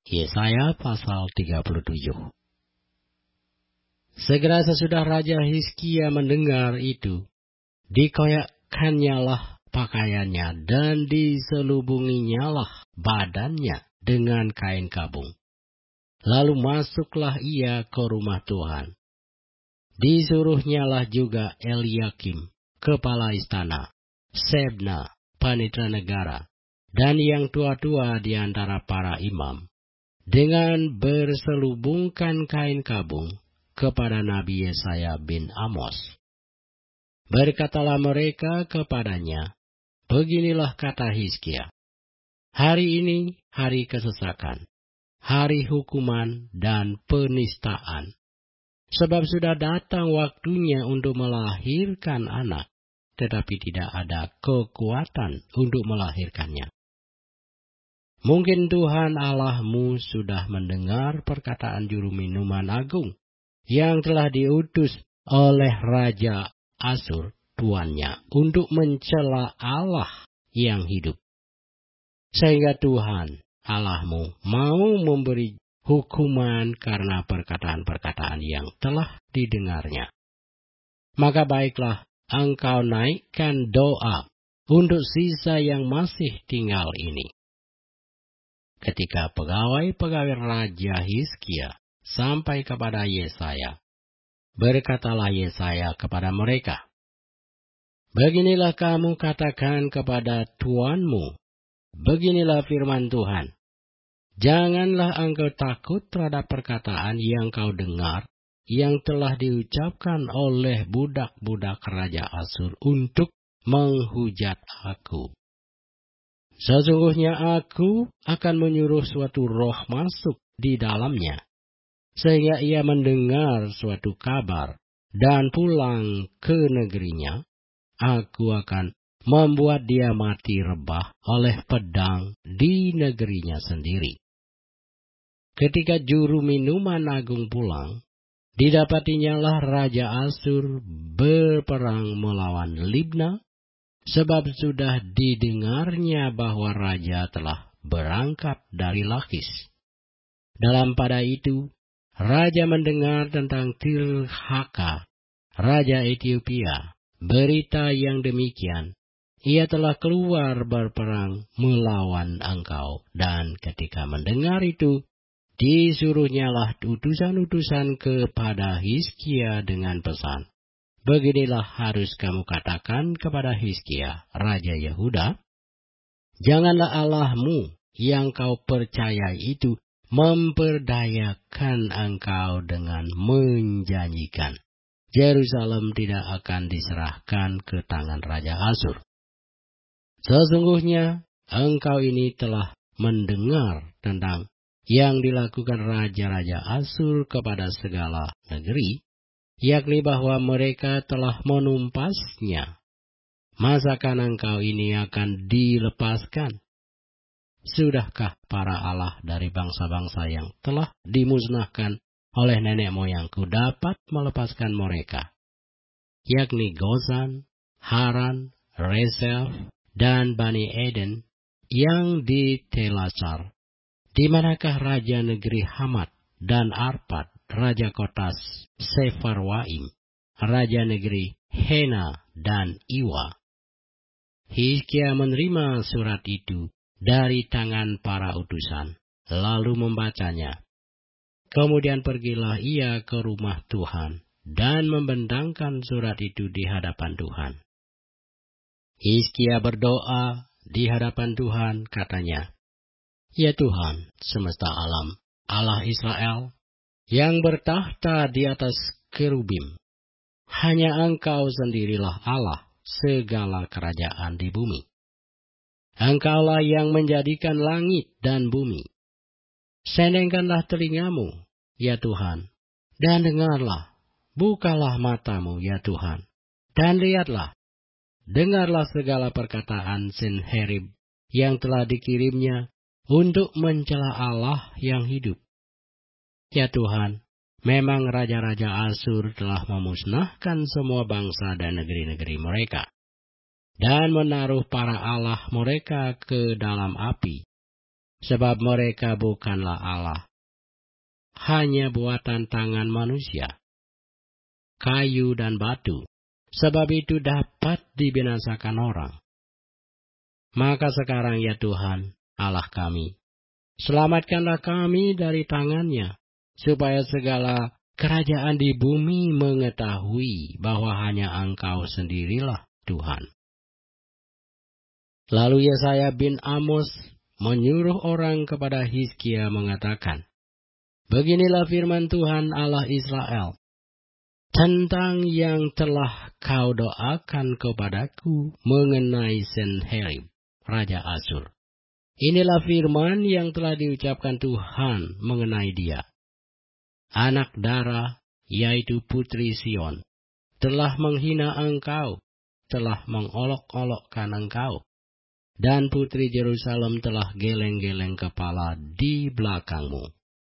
Yesaya pasal 37. Segera sesudah Raja Hizkia mendengar itu, dikoyakkannyalah pakaiannya dan diselubunginyalah badannya dengan kain kabung. Lalu masuklah ia ke rumah Tuhan. Disuruhnyalah juga Eliakim, kepala istana, Sebna, panitra negara, dan yang tua-tua di antara para imam, dengan berselubungkan kain kabung kepada Nabi Yesaya bin Amos. Berkatalah mereka kepadanya, beginilah kata Hizkia, hari ini hari kesesakan, hari hukuman dan penistaan. Sebab sudah datang waktunya untuk melahirkan anak, tetapi tidak ada kekuatan untuk melahirkannya. Mungkin Tuhan Allahmu sudah mendengar perkataan juru minuman agung yang telah diutus oleh Raja Asur, tuannya, untuk mencela Allah yang hidup. Sehingga Tuhan Allahmu mau memberi hukuman karena perkataan-perkataan yang telah didengarnya. Maka baiklah engkau naikkan doa untuk sisa yang masih tinggal ini. Ketika pegawai-pegawai Raja Hizkia sampai kepada Yesaya, berkatalah Yesaya kepada mereka, beginilah kamu katakan kepada tuanmu, beginilah firman Tuhan, janganlah engkau takut terhadap perkataan yang kau dengar, yang telah diucapkan oleh budak-budak Raja Asur untuk menghujat aku. Sesungguhnya aku akan menyuruh suatu roh masuk di dalamnya, sehingga ia mendengar suatu kabar dan pulang ke negerinya. Aku akan membuat dia mati rebah oleh pedang di negerinya sendiri. Ketika juru minuman agung pulang, didapatinyalah Raja Asur berperang melawan Libna, sebab sudah didengarnya bahwa raja telah berangkat dari Lakis. Dalam pada itu, raja mendengar tentang Tirhaka, raja Ethiopia, berita yang demikian, ia telah keluar berperang melawan engkau. Dan ketika mendengar itu, disuruhnyalah utusan-utusan kepada Hizkia dengan pesan, beginilah harus kamu katakan kepada Hizkia, Raja Yehuda, janganlah Allahmu yang kau percayai itu memperdayakan engkau dengan menjanjikan Yerusalem tidak akan diserahkan ke tangan Raja Asur. Sesungguhnya engkau ini telah mendengar tentang yang dilakukan raja-raja Asur kepada segala negeri, yakni bahwa mereka telah menumpasnya. Masakan engkau ini akan dilepaskan? Sudahkah para Allah dari bangsa-bangsa yang telah dimusnahkan oleh nenek moyangku dapat melepaskan mereka, yakni Gozan, Haran, Rezef, dan Bani Eden yang di Telasar? Di manakah raja negeri Hamat dan Arpad, raja kota Sefarwaim, raja negeri Hena dan Iwa? Hizkia menerima surat itu dari tangan para utusan, lalu membacanya. Kemudian pergilah ia ke rumah Tuhan dan membentangkan surat itu di hadapan Tuhan. Hizkia berdoa di hadapan Tuhan, katanya, ya Tuhan semesta alam, Allah Israel, yang bertahta di atas kerubim, hanya Engkau sendirilah Allah segala kerajaan di bumi. Engkaulah yang menjadikan langit dan bumi. Sendengkanlah telingamu, ya Tuhan, dan dengarlah. Bukalah matamu, ya Tuhan, dan lihatlah. Dengarlah segala perkataan Senherib yang telah dikirimnya untuk mencela Allah yang hidup. Ya Tuhan, memang raja-raja Asur telah memusnahkan semua bangsa dan negeri-negeri mereka, dan menaruh para Allah mereka ke dalam api. sebab mereka bukanlah Allah, hanya buatan tangan manusia, kayu dan batu, sebab itu dapat dibinasakan orang. Maka sekarang ya Tuhan, Allah kami, selamatkanlah kami dari tangannya, supaya segala kerajaan di bumi mengetahui bahwa hanya Engkau sendirilah Tuhan. Lalu Yesaya bin Amos menyuruh orang kepada Hizkia mengatakan, beginilah firman Tuhan Allah Israel, tentang yang telah kau doakan kepadaku mengenai Senherib, Raja Asur. Inilah firman yang telah diucapkan Tuhan mengenai dia. Anak Dara, yaitu putri Sion, telah menghina engkau, telah mengolok-olokkan engkau, dan putri Yerusalem telah geleng-geleng kepala di belakangmu.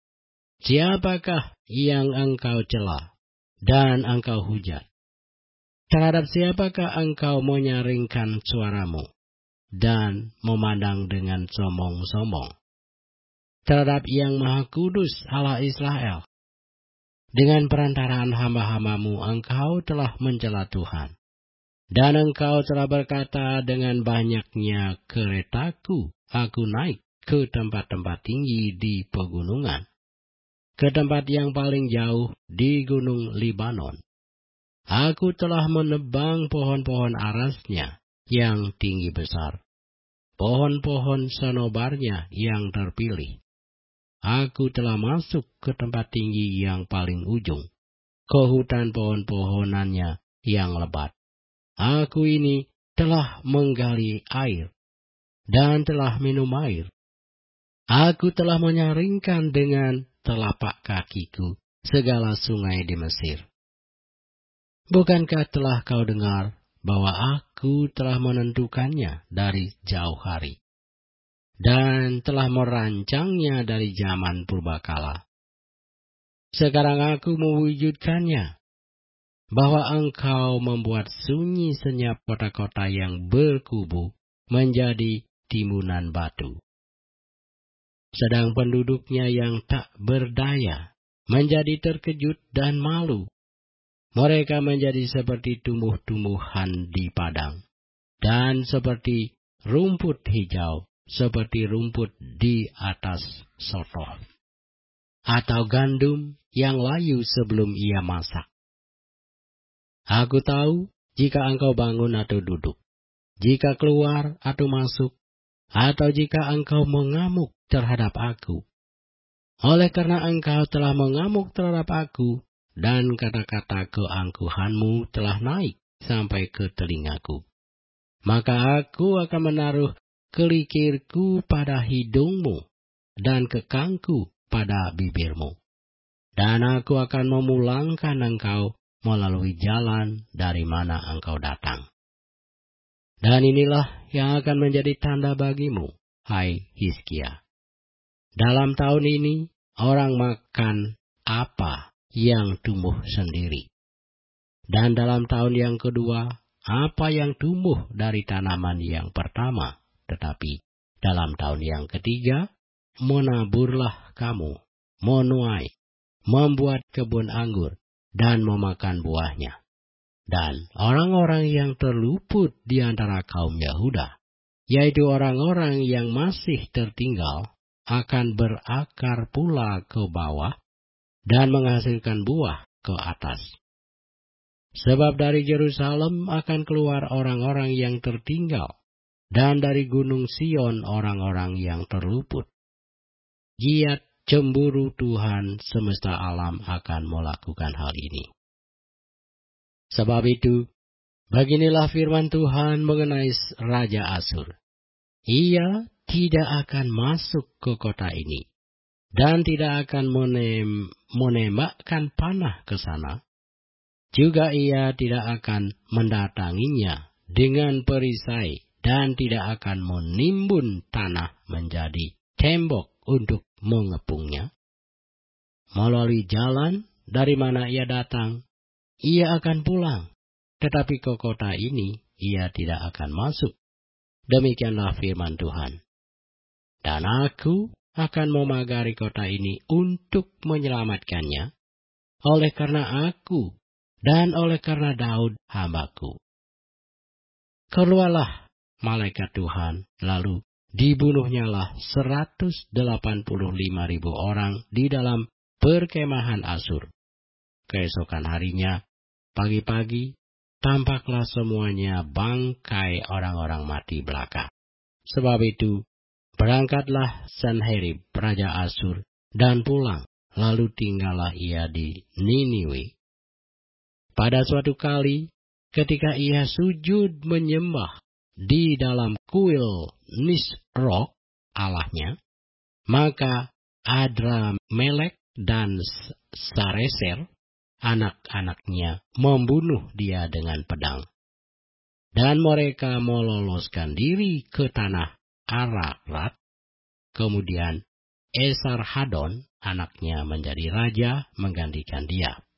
Siapakah yang engkau cela dan engkau hujat? Terhadap siapakah engkau menyaringkan suaramu dan memandang dengan sombong-sombong? Terhadap Yang Maha Kudus Allah Israel. Dengan perantaraan hamba-hambamu engkau telah mencela Tuhan. Dan engkau telah berkata, dengan banyaknya keretaku aku naik ke tempat-tempat tinggi di pegunungan, ke tempat yang paling jauh di gunung Libanon. Aku telah menebang pohon-pohon arasnya yang tinggi besar, pohon-pohon senobarnya yang terpilih. Aku telah masuk ke tempat tinggi yang paling ujung, ke hutan pohon-pohonannya yang lebat. Aku ini telah menggali air, dan telah minum air. Aku telah menyaringkan dengan telapak kakiku segala sungai di Mesir. Bukankah telah kau dengar bahwa aku telah menentukannya dari jauh hari, dan telah merancangnya dari zaman purbakala? Sekarang aku mewujudkannya, bahwa engkau membuat sunyi senyap kota-kota yang berkubu menjadi timbunan batu. Sedang penduduknya yang tak berdaya menjadi terkejut dan malu. Mereka menjadi seperti tumbuh-tumbuhan di padang, dan seperti rumput hijau, seperti rumput di atas sotoh, atau gandum yang layu sebelum ia masak. Aku tahu jika engkau bangun atau duduk, jika keluar atau masuk, atau jika engkau mengamuk terhadap aku. Oleh karena engkau telah mengamuk terhadap aku, dan kata-kata keangkuhanmu telah naik sampai ke telingaku, maka aku akan menaruh kelikirku pada hidungmu, dan kekangku pada bibirmu. Dan aku akan memulangkan engkau melalui jalan dari mana engkau datang. Dan inilah yang akan menjadi tanda bagimu, hai Hizkia. Dalam tahun ini, orang makan apa yang tumbuh sendiri. Dan dalam tahun yang kedua, apa yang tumbuh dari tanaman yang pertama. Tetapi dalam tahun yang ketiga, menaburlah kamu, menuai, membuat kebun anggur, dan memakan buahnya. Dan orang-orang yang terluput di antara kaum Yahuda, yaitu orang-orang yang masih tertinggal, akan berakar pula ke bawah dan menghasilkan buah ke atas. Sebab dari Yerusalem akan keluar orang-orang yang tertinggal, dan dari gunung Sion orang-orang yang terluput. Giat cemburu Tuhan semesta alam akan melakukan hal ini. Sebab itu, beginilah firman Tuhan mengenai Raja Asur. Ia tidak akan masuk ke kota ini, dan tidak akan menembakkan panah ke sana. Juga ia tidak akan mendatanginya dengan perisai, dan tidak akan menimbun tanah menjadi tembok untuk mengepungnya. Melalui jalan dari mana ia datang, ia akan pulang, tetapi ke kota ini ia tidak akan masuk. Demikianlah firman Tuhan. Dan aku akan memagari kota ini untuk menyelamatkannya, oleh karena aku dan oleh karena Daud hambaku. Keluarlah malaikat Tuhan, lalu dibunuhnyalah 185.000 orang di dalam perkemahan Asyur. Keesokan harinya, pagi-pagi, tampaklah semuanya bangkai orang-orang mati belaka. Sebab itu, berangkatlah Sanherib, raja Asyur, dan pulang, lalu tinggallah ia di Niniwe. Pada suatu kali, ketika ia sujud menyembah di dalam kuil Nisrok, allahnya, maka Adramelek dan Sareser, anak-anaknya, membunuh dia dengan pedang. Dan mereka meloloskan diri ke tanah Ararat. Kemudian Esarhadon, anaknya, menjadi raja menggantikan dia.